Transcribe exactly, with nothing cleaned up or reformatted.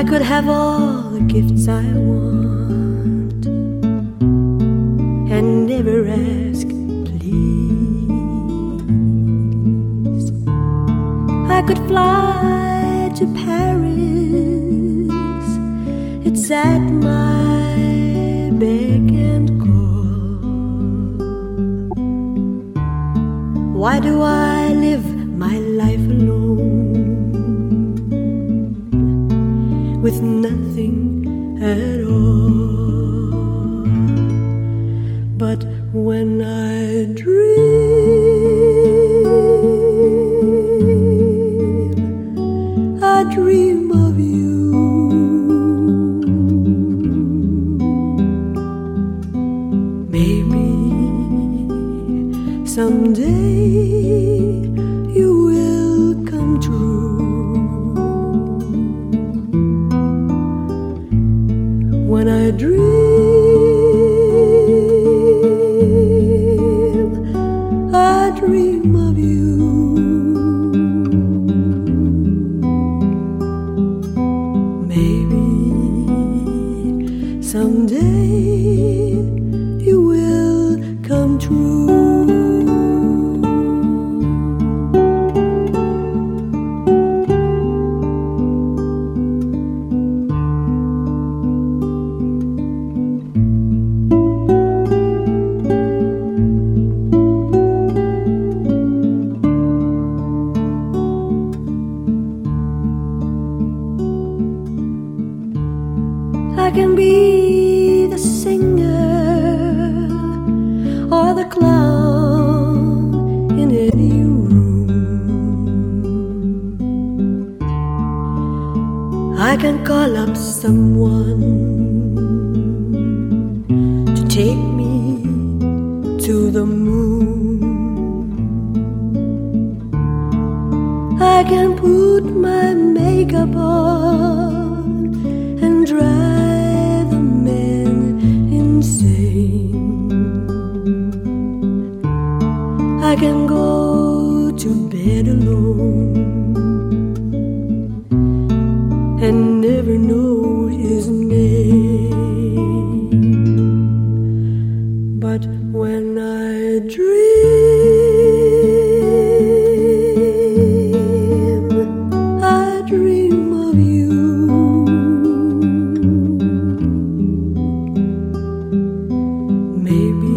I could have all the gifts I want and never ask please. I could fly to Paris, it's at my beck and call. Why do I live my life alone with nothing at all? But when I dream, I dream of you. Maybe someday you will come true. When I dream, I dream of you. Maybe someday you will come true. I can be the singer or the clown in any room. I can call up someone to take me to the moon. I can put my makeup on and drive the men insane. I can go to bed alone and never know his name. But when I dream, I dream of you. Maybe